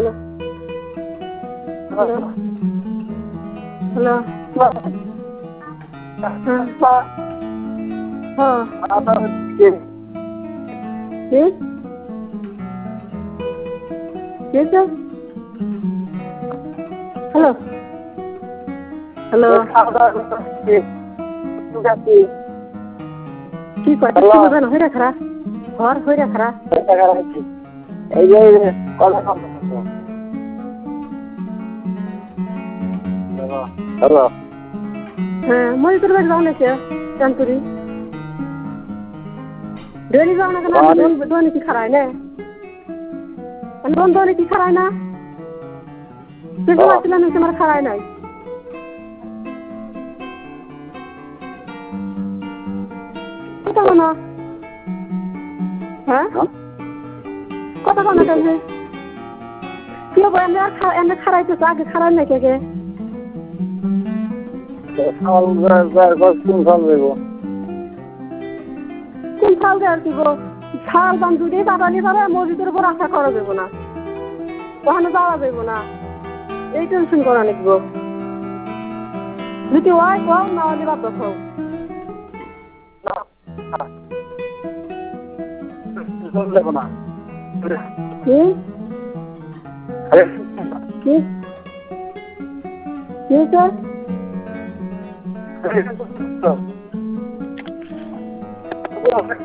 hello hello hello হ্যাঁ হ্যাঁ কি হয়েছে হ্যালো হ্যালো কি কথা কি বলবেন হয়ে খারাপ ঘর হয়ে খারাপ এই যে হ্যালো হ্যাঁ মই তোর বাড়ি যাও নাকি চানপুরি ডেলি যাও না কেন দোনে কি খারায় না দোনে কি খারায় না তুই আসলাম তোমার খারায় নাই কথা বলো হ্যাঁ কথা বলো কেন কি হবো এমনি খারাইতেছে আগে খারায় না কে কোন ফাল দেওয়ার দিব শাল বান দুধে বাবানি পারে মসজিদের উপর আশা করা যাবো না ওখানে যাওয়া যাবো না এই টেনশন করা লিখব যদি ওয়াই কও না হলে বাদ খাও কি কি কি হয়েছে